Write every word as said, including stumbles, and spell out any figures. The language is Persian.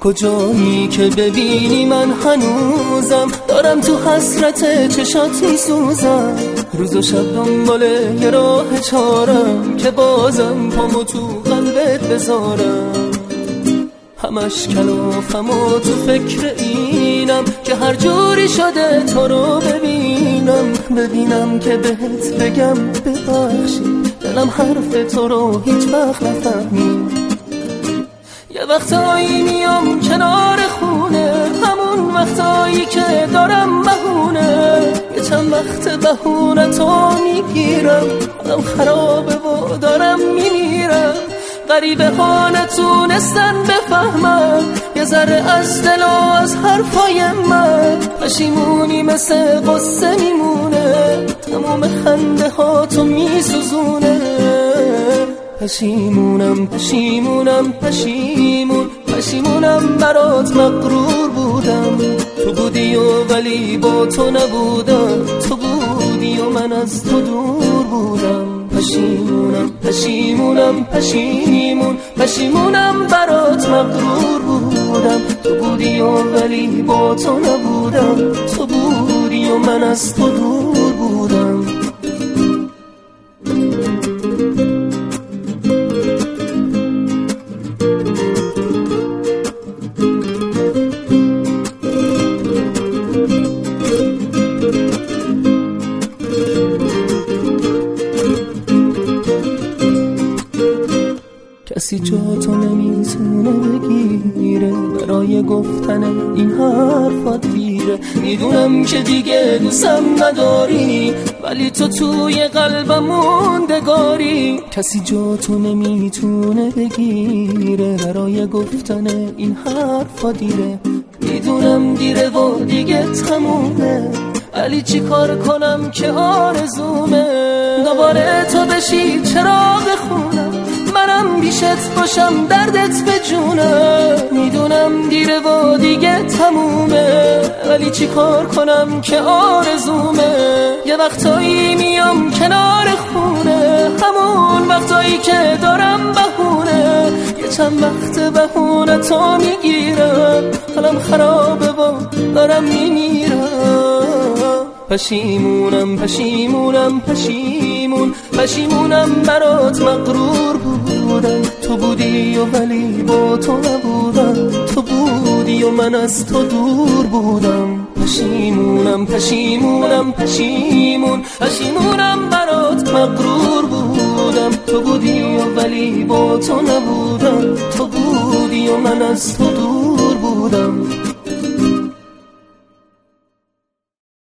کجایی که ببینی من هنوزم دارم تو حسرت چشات میسوزم، روز و شب دنبال یه راه چارم که بازم پامو تو قلبت بذارم. همش کلافم و تو فکر اینم که هر جوری شده تو رو ببینم، ببینم که بهت بگم ببخشی، دلم حرف تو رو هیچ وقت نفهمید. یه وقتایی میام کنار خونه، همون وقتایی که دارم بهونه، یه چند وقت بهونه تو میگیرم، حالم خرابه و دارم میمیرم. غریبه ها نتونستن بفهمم یه ذره از دل و از حرفای من، پشیمونی مثل قصه میمونه، تمام خنده ها تو میسوزونه. پشیمونم پشیمونم پشیمون پشیمونم برات مغرور بودم، تو بودی و ولی با تو نبودم، تو بودی و من از تو دور بودم. پشیمونم پشیمونم پشیمون پشیمونم برات مغرور بودم، تو بودی و ولی با تو نبودم، تو بودی و من از تو دور بودم. کسی جا تو نمیتونه بگیره، برای گفتن این حرفات دیره. میدونم که دیگه دوستم نداری، ولی تو توی قلبم موندگاری. کسی جا تو نمیتونه بگیره، برای گفتن این حرفات دیره. میدونم دیره و دیگه تمومه، ولی چی کار کنم که آرزومه دوباره تو بشی چراغ خونم، منم بیشت باشم دردت به جونم. میدونم دیره و دیگه تمومه، ولی چی کار کنم که آرزومه. یه وقتایی میام کنار خونه، همون وقتایی که دارم بهونه، یه چند وقت بهونه تو میگیرم، حالم خرابه و دارم میمیرم. پشیمونم پشیمونم پشیمون پشیمونم برات مغرور بودم، تو بودی و ولی با تو نبودم، تو بودی و من از تو دور بودم. پشیمونم پشیمونم پشیمون پشیمونم برات مغرور بودم، تو بودی و ولی با تو نبودم، تو بودی و من از تو دور بودم.